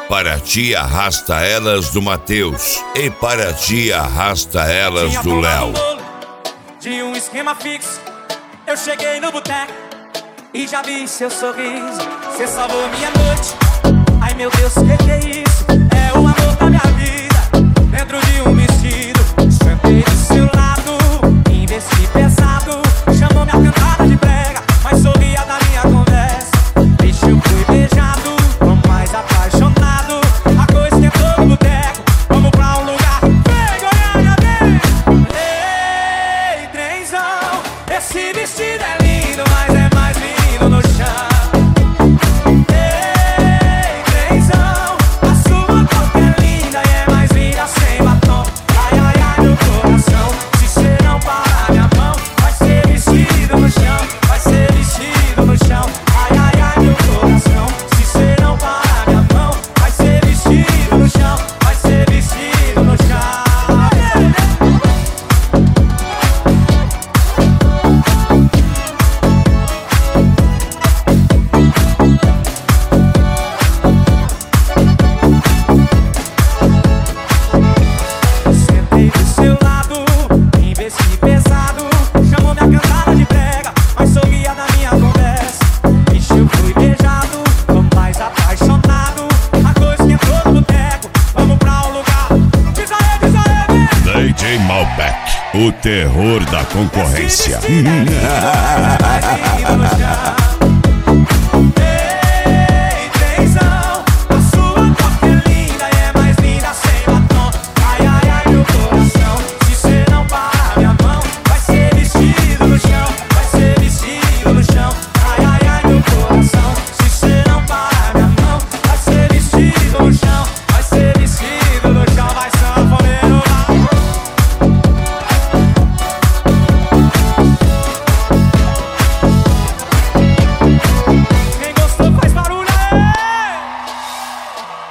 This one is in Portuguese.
Para ti arrasta elas do Matheus e para ti arrasta elas do Léo. De um esquema fixo, eu cheguei no boteco e já vi seu sorriso. Você salvou minha noite. Ai meu Deus, que é isso? É o amor da minha vida, dentro de um vestido. Sentei do seu lado, investi pesado. Chamou minha cantada de brega, mas sorria da minha conversa. Bicho, eu fui beijado, tô mais apaixonado. A coisa que entrou no boteco, vamos pra um lugar. Vem, Goiânia, vem! Ei, trenzão, esse vestido é lindo, mas é mais lindo no chão. O terror da concorrência.